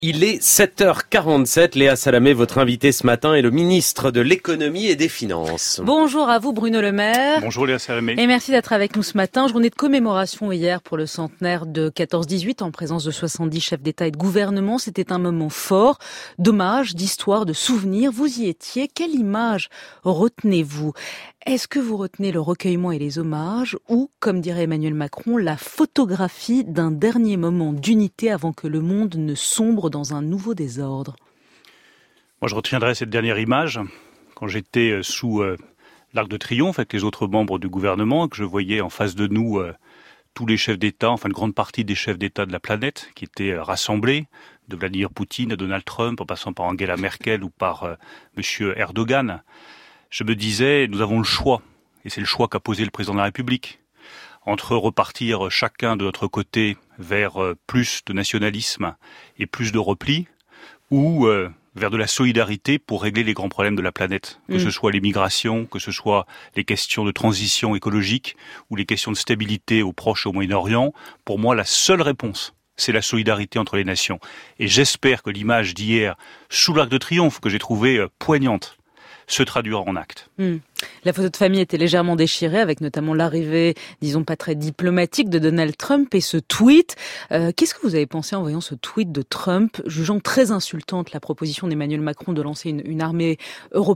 Il est 7h47, Léa Salamé, votre invité ce matin est le ministre de l'économie et des finances. Bonjour à vous Bruno Le Maire. Bonjour Léa Salamé. Et merci d'être avec nous ce matin. Journée de commémoration hier pour le centenaire de 14-18 en présence de 70 chefs d'État et de gouvernement. C'était un moment fort, d'hommage, d'histoire, de souvenirs. Vous y étiez. Quelle image retenez-vous ? Est-ce que vous retenez le recueillement et les hommages ou, comme dirait Emmanuel Macron, la photographie d'un dernier moment d'unité avant que le monde ne sombre dans un nouveau désordre ? Moi, je retiendrai cette dernière image quand j'étais sous l'Arc de Triomphe avec les autres membres du gouvernement, que je voyais en face de nous tous les chefs d'État, enfin une grande partie des chefs d'État de la planète qui étaient rassemblés, de Vladimir Poutine à Donald Trump, en passant par Angela Merkel ou par Monsieur Erdogan. Je me disais, nous avons le choix, et c'est le choix qu'a posé le président de la République, entre repartir chacun de notre côté vers plus de nationalisme et plus de repli, ou vers de la solidarité pour régler les grands problèmes de la planète, que ce soit les migrations, que ce soit les questions de transition écologique ou les questions de stabilité au Proche et au Moyen-Orient. Pour moi, la seule réponse, c'est la solidarité entre les nations. Et j'espère que l'image d'hier, sous l'Arc de Triomphe, que j'ai trouvée poignante, se traduira en actes. La photo de famille était légèrement déchirée, avec notamment l'arrivée, disons pas très diplomatique, de Donald Trump et ce tweet. Qu'est-ce que vous avez pensé en voyant ce tweet de Trump, jugeant très insultante la proposition d'Emmanuel Macron de lancer une armée européenne ?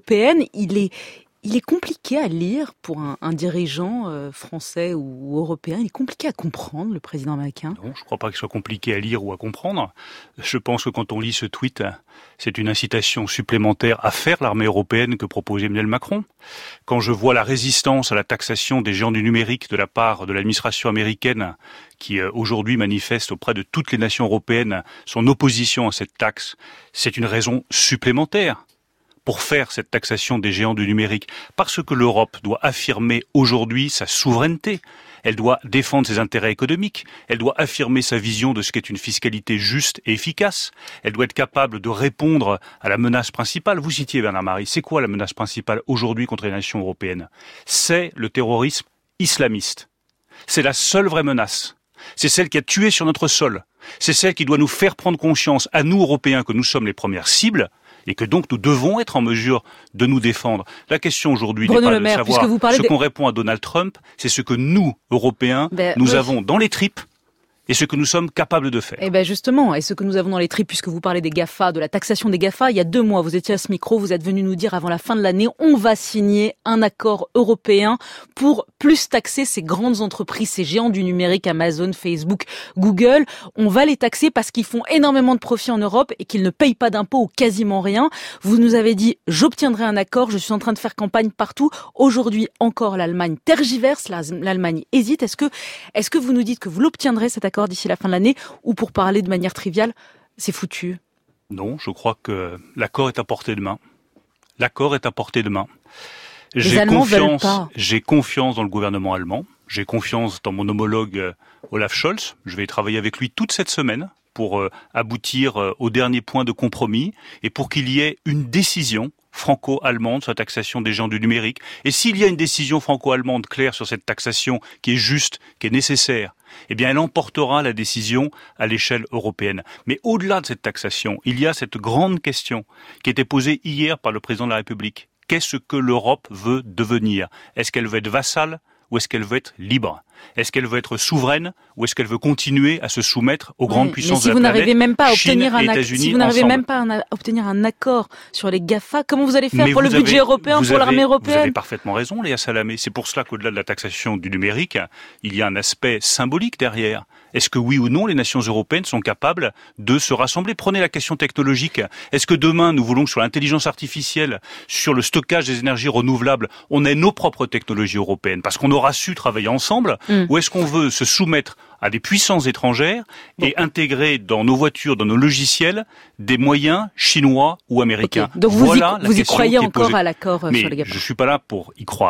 Il est compliqué à lire pour un dirigeant français ou européen. Il est compliqué à comprendre, le président américain. Non, je ne crois pas qu'il soit compliqué à lire ou à comprendre. Je pense que quand on lit ce tweet, c'est une incitation supplémentaire à faire l'armée européenne que propose Emmanuel Macron. Quand je vois la résistance à la taxation des géants du numérique de la part de l'administration américaine, qui aujourd'hui manifeste auprès de toutes les nations européennes son opposition à cette taxe, c'est une raison supplémentaire pour faire cette taxation des géants du numérique, parce que l'Europe doit affirmer aujourd'hui sa souveraineté, elle doit défendre ses intérêts économiques, elle doit affirmer sa vision de ce qu'est une fiscalité juste et efficace, elle doit être capable de répondre à la menace principale. Vous citiez Bernard Marie, c'est quoi la menace principale aujourd'hui contre les nations européennes ? C'est le terrorisme islamiste. C'est la seule vraie menace. C'est celle qui a tué sur notre sol. C'est celle qui doit nous faire prendre conscience, à nous Européens, que nous sommes les premières cibles, et que donc nous devons être en mesure de nous défendre. La question aujourd'hui n'est pas de savoir ce qu'on répond à Donald Trump, c'est ce que nous, Européens, nous avons dans les tripes et ce que nous sommes capables de faire. Et bien justement, et ce que nous avons dans les tripes, puisque vous parlez des GAFA, de la taxation des GAFA, il y a 2 mois, vous étiez à ce micro, vous êtes venu nous dire avant la fin de l'année, on va signer un accord européen pour plus taxer ces grandes entreprises, ces géants du numérique, Amazon, Facebook, Google. On va les taxer parce qu'ils font énormément de profits en Europe et qu'ils ne payent pas d'impôts ou quasiment rien. Vous nous avez dit, j'obtiendrai un accord, je suis en train de faire campagne partout. Aujourd'hui encore, l'Allemagne tergiverse, l'Allemagne hésite. Est-ce que vous nous dites que vous l'obtiendrez cet accord d'ici la fin de l'année, ou pour parler de manière triviale, c'est foutu? Non, je crois que l'accord est à portée de main. L'accord est à portée de main. Les Allemands veulent pas. J'ai confiance dans le gouvernement allemand. J'ai confiance dans mon homologue Olaf Scholz. Je vais travailler avec lui toute cette semaine pour aboutir au dernier point de compromis et pour qu'il y ait une décision franco-allemande sur la taxation des géants du numérique. Et s'il y a une décision franco-allemande claire sur cette taxation qui est juste, qui est nécessaire, eh bien elle emportera la décision à l'échelle européenne. Mais au-delà de cette taxation, il y a cette grande question qui a été posée hier par le président de la République. Qu'est-ce que l'Europe veut devenir ? Est-ce qu'elle veut être vassale ou est-ce qu'elle veut être libre ? Est-ce qu'elle veut être souveraine ou est-ce qu'elle veut continuer à se soumettre aux grandes puissances de la planète, Chine et États-Unis ensemble ? Si vous n'arrivez même pas à obtenir un accord sur les GAFA, comment vous allez faire pour le budget européen, pour l'armée européenne ? Vous avez parfaitement raison, Léa Salamé. C'est pour cela qu'au-delà de la taxation du numérique, il y a un aspect symbolique derrière. Est-ce que oui ou non, les nations européennes sont capables de se rassembler ? Prenez la question technologique. Est-ce que demain, nous voulons que sur l'intelligence artificielle, sur le stockage des énergies renouvelables, on ait nos propres technologies européennes parce qu'on aura su travailler ensemble ? Ou est-ce qu'on veut se soumettre à des puissances étrangères et intégrer dans nos voitures, dans nos logiciels, des moyens chinois ou américains ? Donc vous y croyez encore à l'accord sur les GAFA ? Mais je ne suis pas là pour y croire.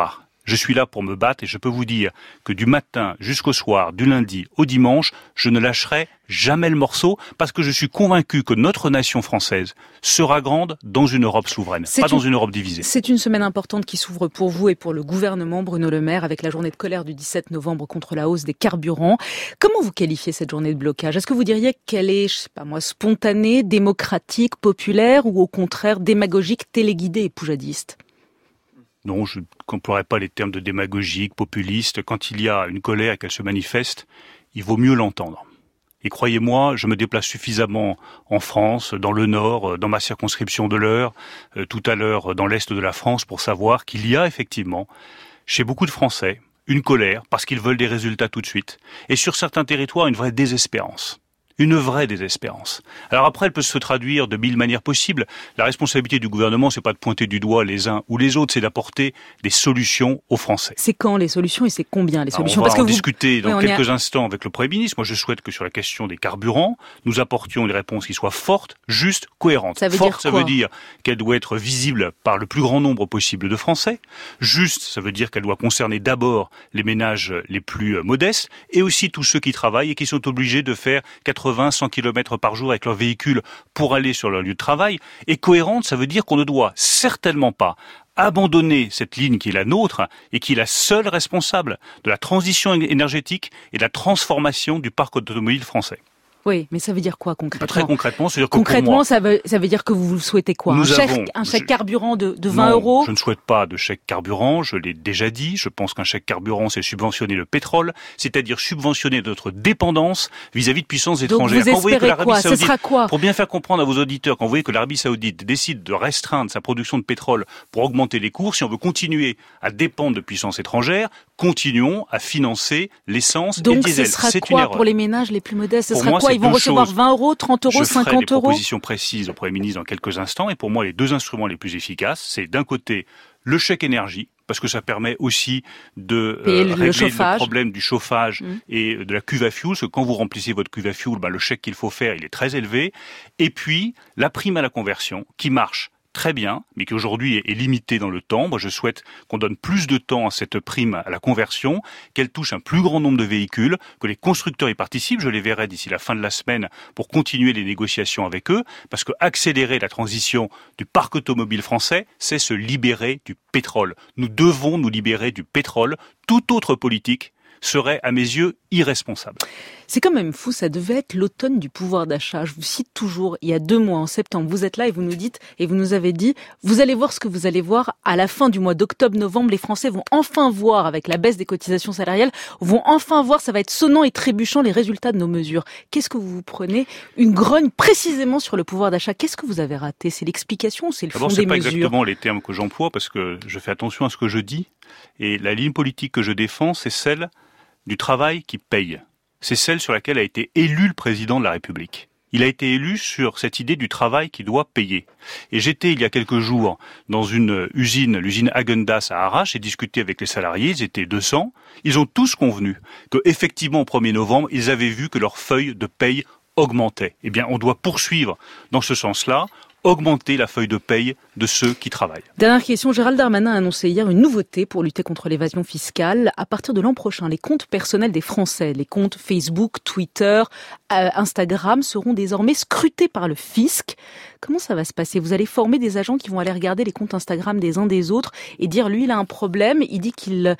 Je suis là pour me battre et je peux vous dire que du matin jusqu'au soir, du lundi au dimanche, je ne lâcherai jamais le morceau parce que je suis convaincu que notre nation française sera grande dans une Europe souveraine, dans une Europe divisée. C'est une semaine importante qui s'ouvre pour vous et pour le gouvernement, Bruno Le Maire, avec la journée de colère du 17 novembre contre la hausse des carburants. Comment vous qualifiez cette journée de blocage ? Est-ce que vous diriez qu'elle est, spontanée, démocratique, populaire ou au contraire démagogique, téléguidée et poujadiste ? Non, je n'emploierai pas les termes de démagogique, populiste. Quand il y a une colère et qu'elle se manifeste, il vaut mieux l'entendre. Et croyez-moi, je me déplace suffisamment en France, dans le Nord, dans ma circonscription de l'Eure, tout à l'heure dans l'Est de la France, pour savoir qu'il y a effectivement, chez beaucoup de Français, une colère parce qu'ils veulent des résultats tout de suite. Et sur certains territoires, une vraie désespérance. Une vraie désespérance. Alors après, elle peut se traduire de mille manières possibles. La responsabilité du gouvernement, c'est pas de pointer du doigt les uns ou les autres, c'est d'apporter des solutions aux Français. C'est quand les solutions et c'est combien les solutions ? On va discuter dans quelques instants avec le Premier ministre. Moi, je souhaite que sur la question des carburants, nous apportions des réponses qui soient fortes, justes, cohérentes. Ça veut dire qu'elle doit être visible par le plus grand nombre possible de Français. Juste, ça veut dire qu'elle doit concerner d'abord les ménages les plus modestes et aussi tous ceux qui travaillent et qui sont obligés de faire 100 km par jour avec leur véhicule pour aller sur leur lieu de travail. Et cohérente, ça veut dire qu'on ne doit certainement pas abandonner cette ligne qui est la nôtre et qui est la seule responsable de la transition énergétique et de la transformation du parc automobile français. Oui, mais ça veut dire quoi concrètement ? Très concrètement, c'est-à-dire que concrètement, pour moi, ça veut dire que vous souhaitez quoi ? Un chèque carburant de 20 euros ? Je ne souhaite pas de chèque carburant, je l'ai déjà dit. Je pense qu'un chèque carburant, c'est subventionner le pétrole, c'est-à-dire subventionner notre dépendance vis-à-vis de puissances étrangères. Donc vous espérez quoi ? Ce sera quoi ? Pour bien faire comprendre à vos auditeurs, quand vous voyez que l'Arabie Saoudite décide de restreindre sa production de pétrole pour augmenter les cours, si on veut continuer à dépendre de puissances étrangères, continuons à financer l'essence et le diesel. Donc ce sera quoi pour les ménages les plus modestes ? Ce sera quoi ? Ils vont recevoir 20 euros, 30 euros, 50 euros ? Je ferai des propositions précises au Premier ministre dans quelques instants. Et pour moi, les deux instruments les plus efficaces, c'est d'un côté le chèque énergie, parce que ça permet aussi de régler le problème du chauffage et de la cuve à fioul, parce que quand vous remplissez votre cuve à fioul, le chèque qu'il faut faire, il est très élevé. Et puis, la prime à la conversion, qui marche très bien, mais qui aujourd'hui est limitée dans le temps. Moi, je souhaite qu'on donne plus de temps à cette prime à la conversion, qu'elle touche un plus grand nombre de véhicules, que les constructeurs y participent. Je les verrai d'ici la fin de la semaine pour continuer les négociations avec eux, parce que accélérer la transition du parc automobile français, c'est se libérer du pétrole. Nous devons nous libérer du pétrole. Toute autre politique serait, à mes yeux, irresponsable. C'est quand même fou, ça devait être l'automne du pouvoir d'achat. Je vous cite toujours, il y a 2 mois, en septembre, vous êtes là et vous nous dites, et vous nous avez dit, vous allez voir ce que vous allez voir à la fin du mois d'octobre-novembre, les Français vont enfin voir, avec la baisse des cotisations salariales, vont enfin voir, ça va être sonnant et trébuchant, les résultats de nos mesures. Qu'est-ce que vous prenez ? Une grogne précisément sur le pouvoir d'achat. Qu'est-ce que vous avez raté ? C'est l'explication ou c'est le fond des mesures ? D'abord, c'est pas exactement les termes que j'emploie, parce que je fais attention à ce que je dis, et la ligne politique que je défends, c'est celle du travail qui paye. C'est celle sur laquelle a été élu le président de la République. Il a été élu sur cette idée du travail qui doit payer. Et j'étais il y a quelques jours dans une usine, l'usine Häagen-Dazs à Arras, j'ai discuté avec les salariés, ils étaient 200. Ils ont tous convenu que effectivement au 1er novembre, ils avaient vu que leur feuille de paye augmentait. Eh bien, on doit poursuivre dans ce sens-là, augmenter la feuille de paye de ceux qui travaillent. Dernière question, Gérald Darmanin a annoncé hier une nouveauté pour lutter contre l'évasion fiscale. À partir de l'an prochain, les comptes personnels des Français, les comptes Facebook, Twitter, Instagram seront désormais scrutés par le fisc. Comment ça va se passer ? Vous allez former des agents qui vont aller regarder les comptes Instagram des uns des autres et dire lui il a un problème, il dit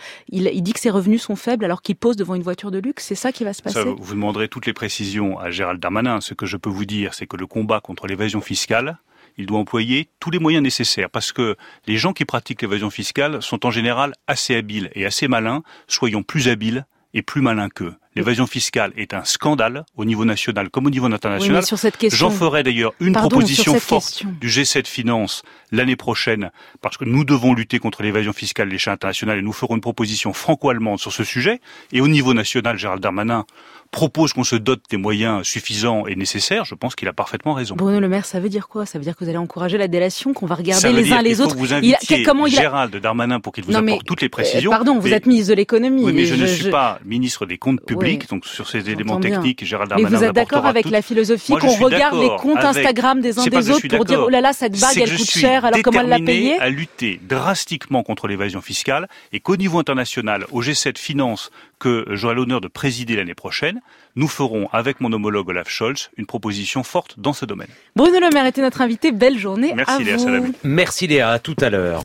que ses revenus sont faibles alors qu'il pose devant une voiture de luxe. C'est ça qui va se passer ? Vous demanderez toutes les précisions à Gérald Darmanin. Ce que je peux vous dire, c'est que le combat contre l'évasion fiscale, il doit employer tous les moyens nécessaires parce que les gens qui pratiquent l'évasion fiscale sont en général assez habiles et assez malins. Soyons plus habiles et plus malins qu'eux. L'évasion fiscale est un scandale au niveau national comme au niveau international. Oui, sur cette question... J'en ferai d'ailleurs une proposition forte du G7 Finance l'année prochaine parce que nous devons lutter contre l'évasion fiscale à l'échelle internationale et nous ferons une proposition franco-allemande sur ce sujet. Et au niveau national, Gérald Darmanin propose qu'on se dote des moyens suffisants et nécessaires. Je pense qu'il a parfaitement raison. Bruno Le Maire, ça veut dire quoi ? Ça veut dire que vous allez encourager la délation, qu'on va regarder les uns les autres. Vous invitiez Gérald Darmanin pour qu'il vous apporte toutes les précisions. Pardon, vous êtes ministre de l'économie. Oui, mais je ne suis pas ministre des comptes publics. public. Donc sur ces éléments techniques, Gérald Mais Darmanin vous êtes d'accord avec la philosophie qu'on regarde les comptes Instagram des uns des autres pour dire oh là là, cette bague elle coûte cher, alors comment elle l'a payée? À lutter drastiquement contre l'évasion fiscale et qu'au niveau international, au G7 Finance que j'aurai l'honneur de présider l'année prochaine, nous ferons avec mon homologue Olaf Scholz une proposition forte dans ce domaine. Bruno Le Maire était notre invité. Belle journée. Merci Léa Salamé. Merci Léa, à tout à l'heure.